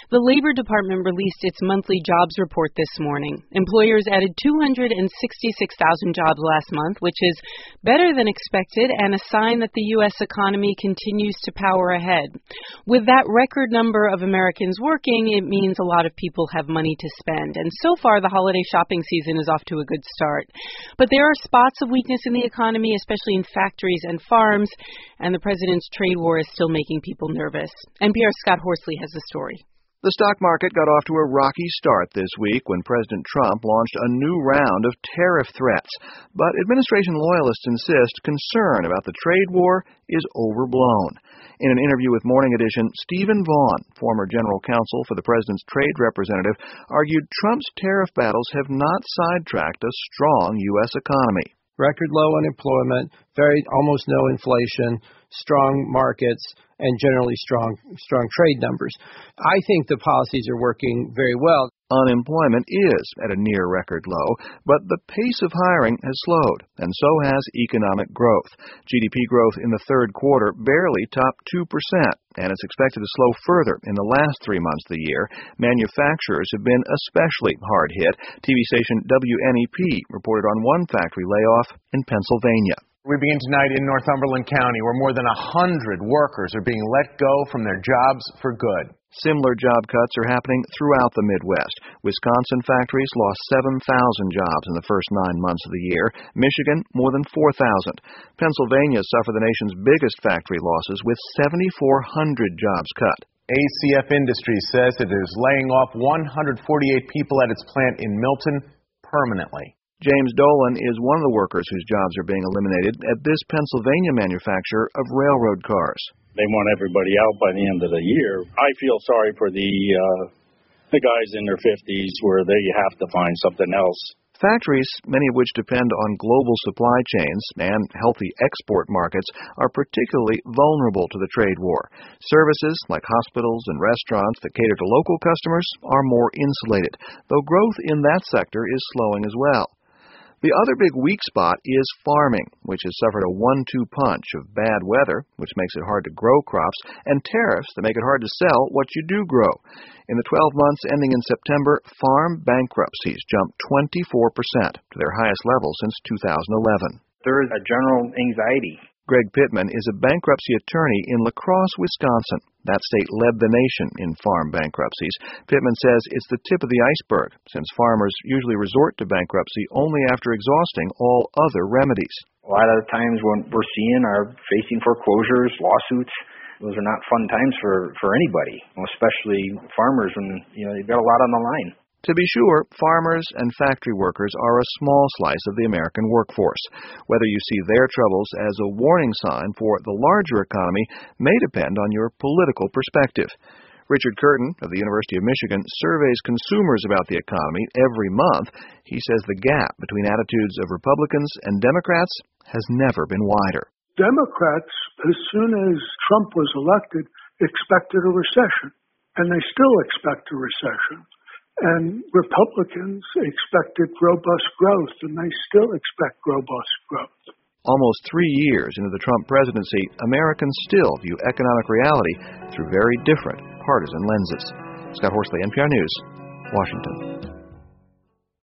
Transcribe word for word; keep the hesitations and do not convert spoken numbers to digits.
The Labor Department released its monthly jobs report this morning. Employers added two hundred sixty-six thousand jobs last month, which is better than expected and a sign that the U S economy continues to power ahead. With that record number of Americans working, it means a lot of people have money to spend. And so far, the holiday shopping season is off to a good start. But there are spots of weakness in the economy, especially in factories and farms, and the president's trade war is still making people nervous. N P R's Scott Horsley has the story. The stock market got off to a rocky start this week when President Trump launched a new round of tariff threats. But administration loyalists insist concern about the trade war is overblown. In an interview with Morning Edition, Stephen Vaughn, former general counsel for the president's trade representative, argued Trump's tariff battles have not sidetracked a strong U S economy. Record low unemployment, very almost no inflation, strong markets, and generally strong strong trade numbers. I think the policies are working very well. Unemployment is at a near record low, but the pace of hiring has slowed, and so has economic growth. G D P growth in the third quarter barely topped two percent, and it's expected to slow further in the last three months of the year. Manufacturers have been especially hard hit. T V station W N E P reported on one factory layoff in Pennsylvania. We begin tonight in Northumberland County, where more than one hundred workers are being let go from their jobs for good. Similar job cuts are happening throughout the Midwest. Wisconsin factories lost seven thousand jobs in the first nine months of the year. Michigan, more than four thousand. Pennsylvania suffered the nation's biggest factory losses with seven thousand four hundred jobs cut. A C F Industries says it is laying off one hundred forty-eight people at its plant in Milton permanently. James Dolan is one of the workers whose jobs are being eliminated at this Pennsylvania manufacturer of railroad cars. They want everybody out by the end of the year. I feel sorry for the uh, the guys in their fifties where they have to find something else. Factories, many of which depend on global supply chains and healthy export markets, are particularly vulnerable to the trade war. Services like hospitals and restaurants that cater to local customers are more insulated, though growth in that sector is slowing as well. The other big weak spot is farming, which has suffered a one two punch of bad weather, which makes it hard to grow crops, and tariffs that make it hard to sell what you do grow. In the twelve months ending in September, farm bankruptcies jumped twenty-four percent to their highest level since two thousand eleven. There is a general anxiety. Greg Pittman is a bankruptcy attorney in La Crosse, Wisconsin. That state led the nation in farm bankruptcies. Pittman says it's the tip of the iceberg, since farmers usually resort to bankruptcy only after exhausting all other remedies. A lot of the times when we're seeing are facing foreclosures, lawsuits. Those are not fun times for, for anybody, especially farmers when you know they've got a lot on the line. To be sure, farmers and factory workers are a small slice of the American workforce. Whether you see their troubles as a warning sign for the larger economy may depend on your political perspective. Richard Curtin of the University of Michigan surveys consumers about the economy every month. He says the gap between attitudes of Republicans and Democrats has never been wider. Democrats, as soon as Trump was elected, expected a recession, and they still expect a recession. And Republicans expected robust growth, and they still expect robust growth. Almost three years into the Trump presidency, Americans still view economic reality through very different partisan lenses. Scott Horsley, N P R News, Washington.